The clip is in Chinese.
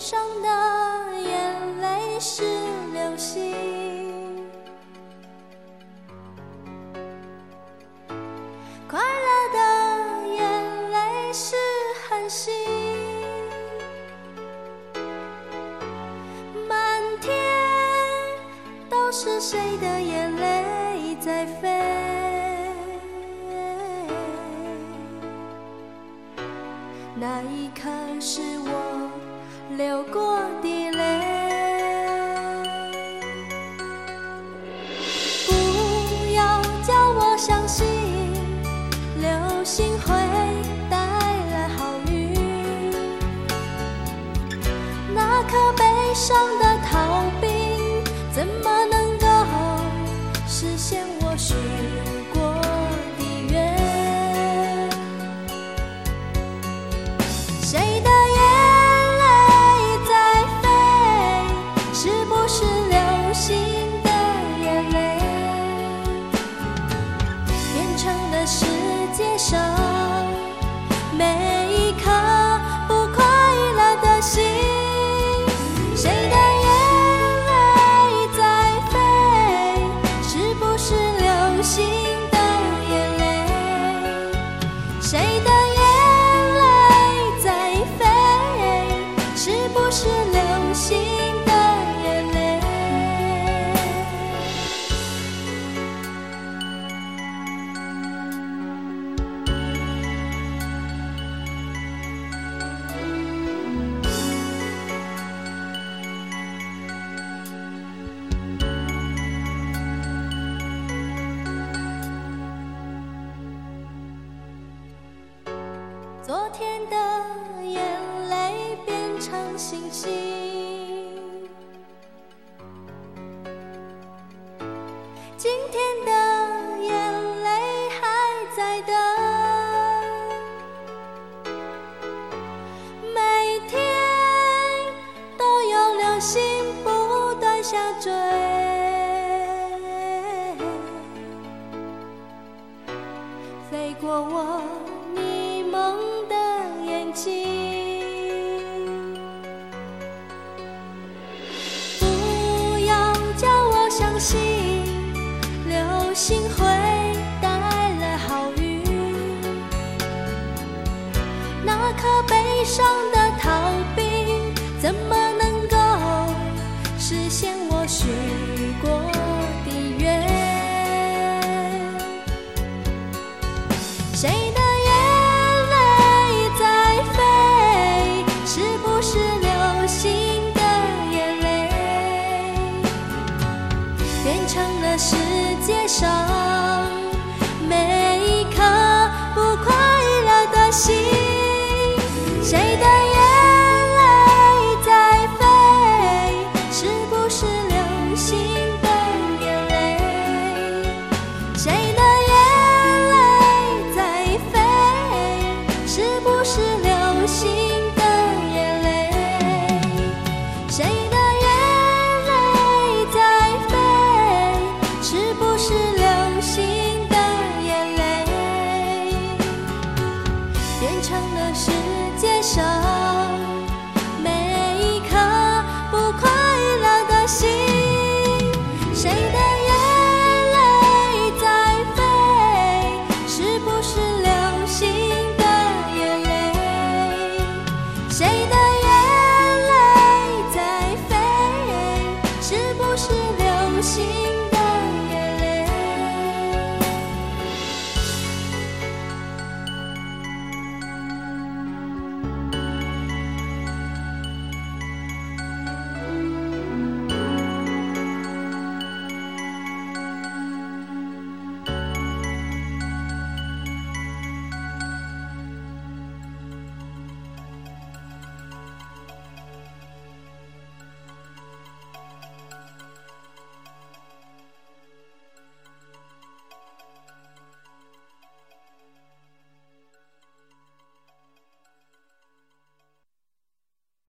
伤的眼泪是流星，快乐的眼泪是恒星。满天都是谁的眼泪在飞？那一刻是我流过的泪。不要叫我相信流星会带来好运，那颗悲伤的逃兵怎么能够实现我许过的愿？谁的眼泪在飞？是不是流星的眼泪变成了世界上每一颗不快乐的心？谁的眼泪在飞？是不是流星的眼泪？谁的眼泪在飞？是不是流星的眼泪？昨天的眼泪变成星星，今天的眼泪还在等，每天都有流星不断下坠，飞过我迷蒙的眼睛。不要叫我相信流星会带来好运，那颗悲伤的逃兵怎么能够实现我许过的愿？谁的眼泪在飞？是不是流星的眼泪变成了世界上每一颗不快乐的心？谁的眼泪在飞？是不是流星的眼泪？谁的眼泪在飞？是不是流星的眼泪？谁的眼泪在飞？是不是流星的眼泪变成了世界上每一颗不快乐的心？谁的眼泪在飞？是不是流星的眼泪？谁的眼泪在飞？是不是流星